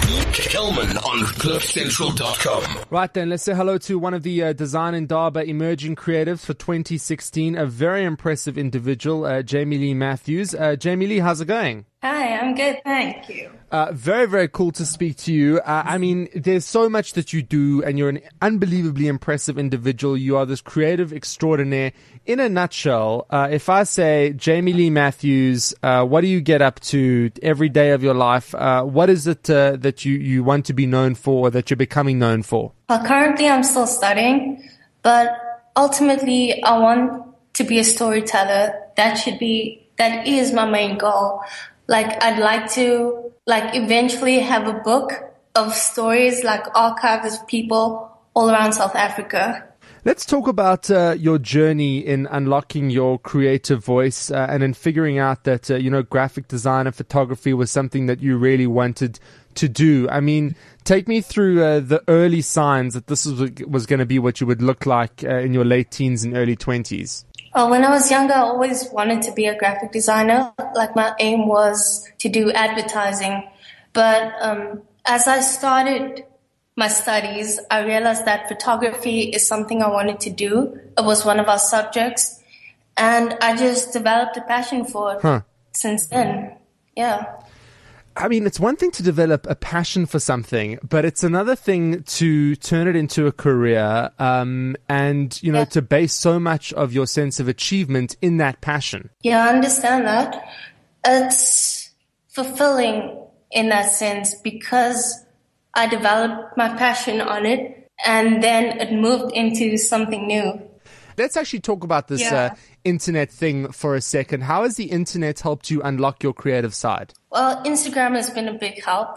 Kelman on CliffCentral.com. Right then, let's say hello to one of the Design Indaba emerging creatives for 2016. A very impressive individual, Jamie Lee Matthews. Jamie Lee, how's it going? Hi, I'm good, thank you. Very, very cool to speak to you. I mean, there's so much that you do, and you're an unbelievably impressive individual. You are this creative extraordinaire. In a nutshell, if I say Jamie Lee Matthews, what do you get up to every day of your life? What is it that you want to be known for, or that you're becoming known for? Well, currently I'm still studying, but ultimately I want to be a storyteller. That is my main goal. Like, I'd like to, eventually have a book of stories, archives of people all around South Africa. Let's talk about your journey in unlocking your creative voice and in figuring out that, graphic design and photography was something that you really wanted to do. I mean, take me through the early signs that this was going to be what you would look like in your late teens and early 20s. When I was younger, I always wanted to be a graphic designer. My aim was to do advertising. But as I started my studies, I realized that photography is something I wanted to do. It was one of our subjects. And I just developed a passion for it since then. Yeah. I mean, it's one thing to develop a passion for something, but it's another thing to turn it into a career and to base so much of your sense of achievement in that passion. Yeah, I understand that. It's fulfilling in that sense because I developed my passion on it and then it moved into something new. Let's actually talk about this internet thing for a second. How has the internet helped you unlock your creative side? Well, Instagram has been a big help.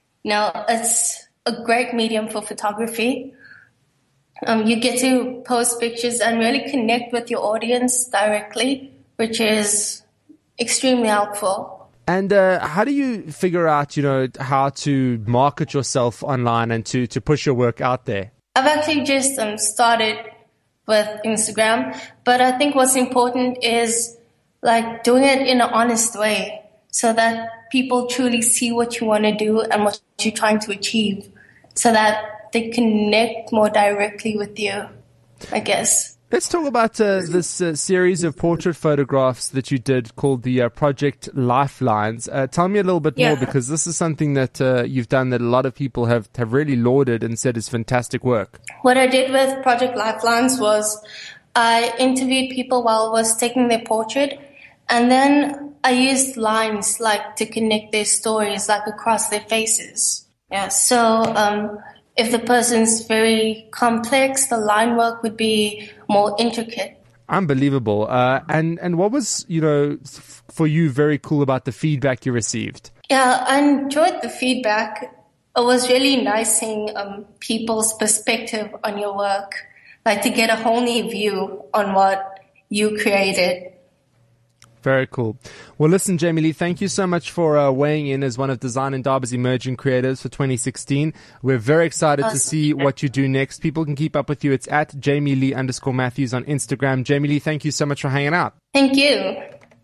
It's a great medium for photography. You get to post pictures and really connect with your audience directly, which is extremely helpful. And how do you figure out, how to market yourself online and to push your work out there? I've actually just started with Instagram, but I think what's important is doing it in an honest way so that people truly see what you want to do and what you're trying to achieve so that they connect more directly with you, I guess. Let's talk about this series of portrait photographs that you did called the Project Lifelines. Tell me a little bit more, because this is something that you've done that a lot of people have really lauded and said is fantastic work. What I did with Project Lifelines was I interviewed people while I was taking their portrait, and then I used lines to connect their stories across their faces. Yeah, so if the person's very complex, the line work would be more intricate. Unbelievable. And what was, for you very cool about the feedback you received? Yeah, I enjoyed the feedback. It was really nice seeing people's perspective on your work, to get a whole new view on what you created. Very cool. Well, listen, Jamie Lee, thank you so much for weighing in as one of Design Indaba's emerging creators for 2016. We're very excited to see what you do next. People can keep up with you. It's at Jamie Lee_Matthews on Instagram. Jamie Lee, thank you so much for hanging out. Thank you.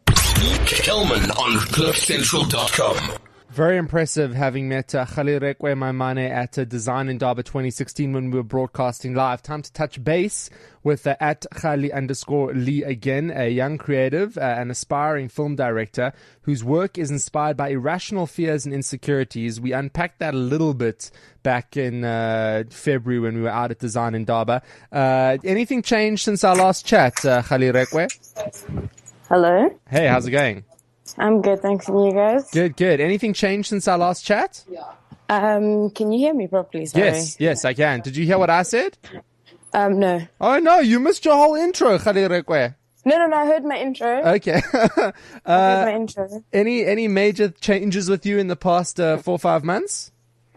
Kelman on CliffCentral.com. Very impressive having met Khalirekwe Maimane at Design Indaba 2016 when we were broadcasting live. Time to touch base with at Khali_Lee again, a young creative, an aspiring film director whose work is inspired by irrational fears and insecurities. We unpacked that a little bit back in February when we were out at Design Indaba. Anything changed since our last chat, Khalirekwe? Hello. Hey, how's it going? I'm good, thanks. And you guys? Good. Anything changed since our last chat? Can you hear me properly? Sorry. Yes, I can. Did you hear what I said? No. Oh, no, you missed your whole intro, Khalirekwe. No, I heard my intro. Okay. I heard my intro. Any major changes with you in the past 4 or 5 months?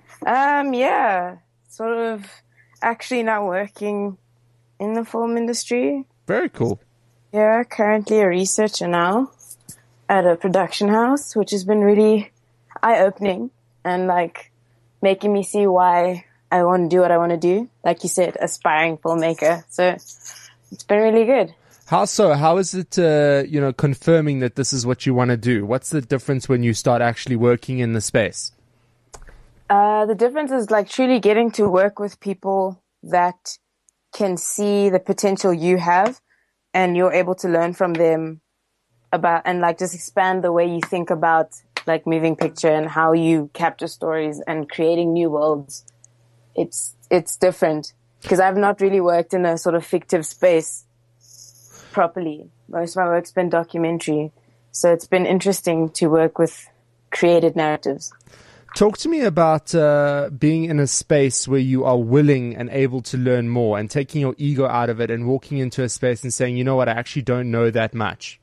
Yeah. Sort of actually now working in the film industry. Very cool. Yeah, currently a researcher now at a production house, which has been really eye-opening and making me see why I want to do what I want to do. Like you said, aspiring filmmaker. So it's been really good. How so? How is it, confirming that this is what you want to do? What's the difference when you start actually working in the space? The difference is like truly getting to work with people that can see the potential you have, and you're able to learn from them about, and like just expand the way you think about like moving picture and how you capture stories and creating new worlds. It's different because I've not really worked in a sort of fictive space properly. Most of my work's been documentary. So it's been interesting to work with created narratives. Talk to me about being in a space where you are willing and able to learn more and taking your ego out of it and walking into a space and saying, you know what, I actually don't know that much.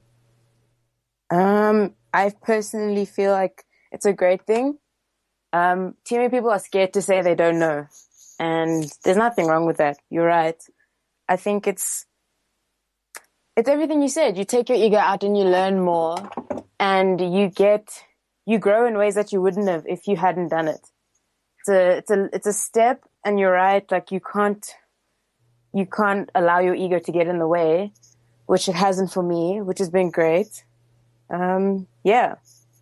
I personally feel like it's a great thing. Too many people are scared to say they don't know. And there's nothing wrong with that. You're right. I think it's everything you said. You take your ego out and you learn more, and you grow in ways that you wouldn't have if you hadn't done it. It's a step, and you're right. Like you can't allow your ego to get in the way, which it hasn't for me, which has been great. Yeah.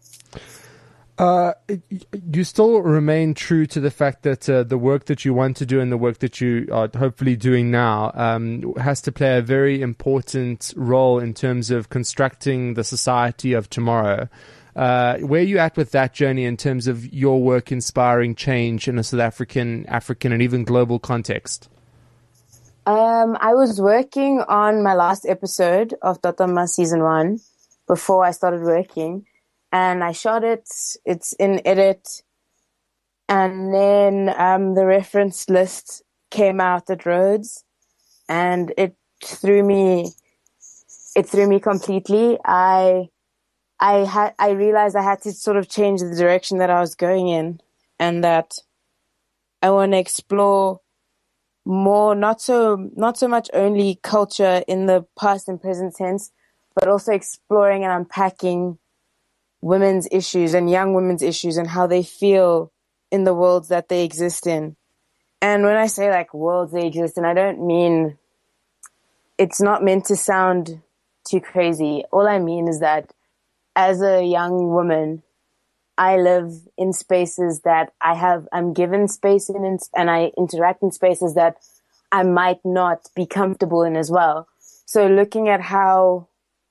You still remain true to the fact that the work that you want to do and the work that you are hopefully doing now has to play a very important role in terms of constructing the society of tomorrow. Where are you at with that journey in terms of your work inspiring change in a South African, and even global context? I was working on my last episode of Dotama Season 1 before I started working. And I shot it. It's in edit. And then the reference list came out at Rhodes, and it threw me completely. I realized I had to sort of change the direction that I was going in, and that I want to explore more, not so much only culture in the past and present tense, but also exploring and unpacking women's issues and young women's issues and how they feel in the worlds that they exist in. And when I say like worlds they exist in, I don't mean, it's not meant to sound too crazy. All I mean is that as a young woman, I live in spaces that I'm given space in, and I interact in spaces that I might not be comfortable in as well. So looking at how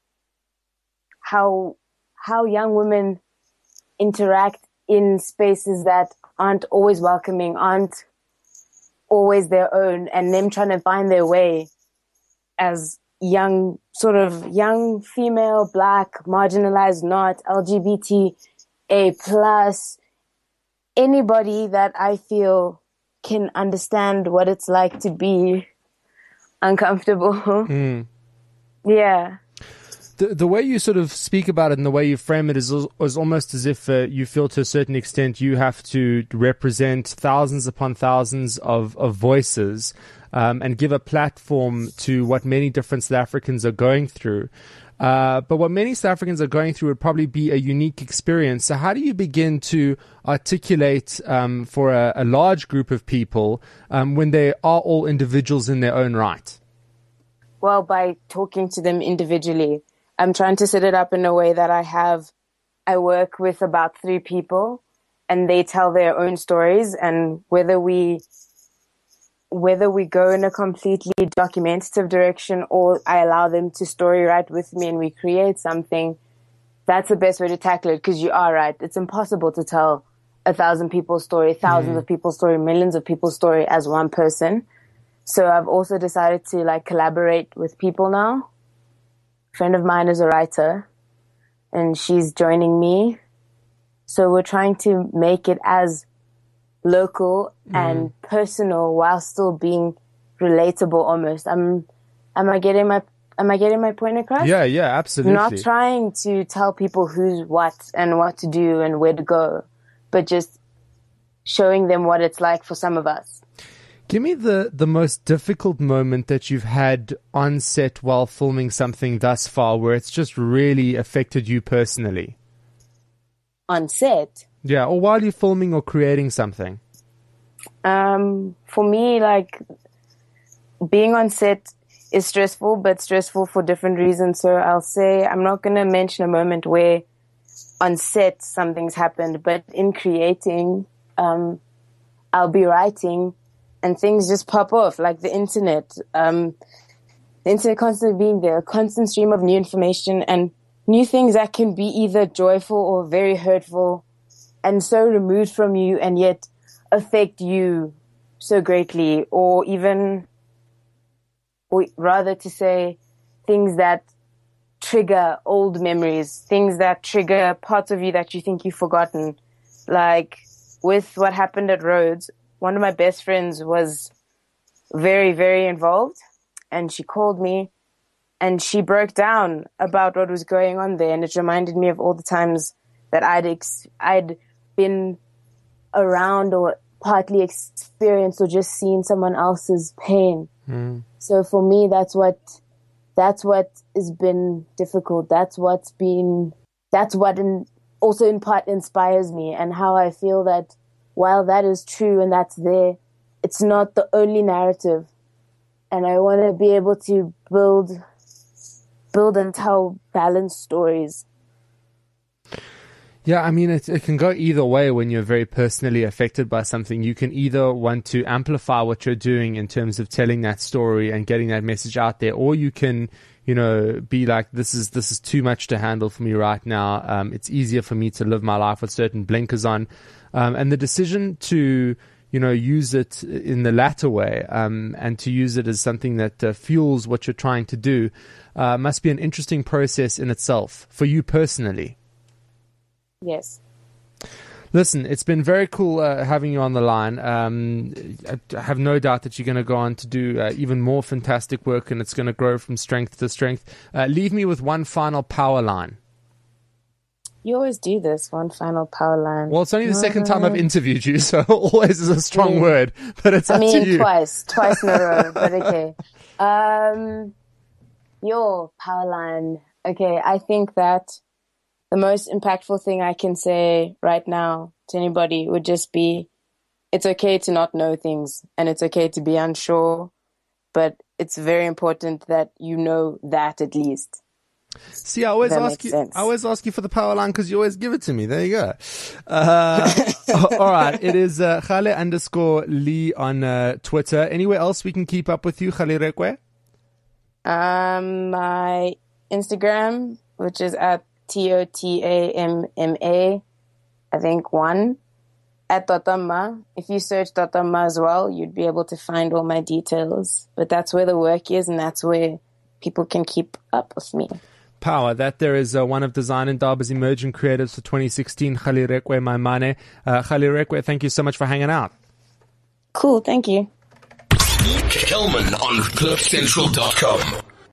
young women interact in spaces that aren't always welcoming, aren't always their own, and them trying to find their way as young female, black, marginalized, not LGBTA plus, anybody that I feel can understand what it's like to be uncomfortable. Mm. Yeah. The way you sort of speak about it and the way you frame it is almost as if you feel to a certain extent you have to represent thousands upon thousands of voices and give a platform to what many different South Africans are going through. But what many South Africans are going through would probably be a unique experience. So how do you begin to articulate for a large group of people when they are all individuals in their own right? Well, by talking to them individually. I'm trying to set it up in a way that I work with about 3 people, and they tell their own stories, and whether we go in a completely documentative direction or I allow them to story write with me and we create something, that's the best way to tackle it, because you are right. It's impossible to tell 1,000 people's story, thousands of people's story, millions of people's story as one person. So I've also decided to like collaborate with people now. A friend of mine is a writer and she's joining me. So we're trying to make it as local and personal while still being relatable almost. Am I getting my point across? Yeah, absolutely. Not trying to tell people who's what and what to do and where to go, but just showing them what it's like for some of us. Give me the most difficult moment that you've had on set while filming something thus far where it's just really affected you personally. On set? Yeah, or while you're filming or creating something. For me, like, being on set is stressful, but stressful for different reasons. So I'll say, I'm not going to mention a moment where on set something's happened, but in creating, I'll be writing and things just pop off, like the internet. The internet constantly being there, a constant stream of new information and new things that can be either joyful or very hurtful and so removed from you and yet affect you so greatly, or rather to say things that trigger old memories, things that trigger parts of you that you think you've forgotten. Like with what happened at Rhodes, one of my best friends was very, very involved, and she called me and she broke down about what was going on there, and it reminded me of all the times that I'd been around or partly experienced or just seen someone else's pain. So for me, that's what has been difficult. That's what also in part inspires me, and how I feel that while that is true and that's there, it's not the only narrative. And I want to be able to build and tell balanced stories. Yeah, I mean, it can go either way when you're very personally affected by something. You can either want to amplify what you're doing in terms of telling that story and getting that message out there, or you can, be like, this is too much to handle for me right now. It's easier for me to live my life with certain blinkers on. And the decision to, use it in the latter way, and to use it as something that fuels what you're trying to do, must be an interesting process in itself for you personally. Yes. Listen, it's been very cool having you on the line. I have no doubt that you're going to go on to do even more fantastic work, and it's going to grow from strength to strength. Leave me with one final power line. You always do this, one final power line. Well, it's only the second time I've interviewed you, so always is a strong word, but it's up to you. twice in a row, but okay. Your power line. Okay, I think that the most impactful thing I can say right now to anybody would just be, it's okay to not know things, and it's okay to be unsure, but it's very important that you know that at least. See, I always ask you for the power line because you always give it to me. There you go. All right. It is Khale_Lee on Twitter. Anywhere else we can keep up with you, Khale Rekwe? My Instagram, which is at TOTAMMA, I think 1, at Dotamma. If you search Dotamma as well, you'd be able to find all my details. But that's where the work is, and that's where people can keep up with me. Power. That there is one of Design Indaba's emerging creatives for 2016, Khale Rekwe Maimane. Khale Rekwe, thank you so much for hanging out. Cool, thank you. Kelman on CliffCentral.com.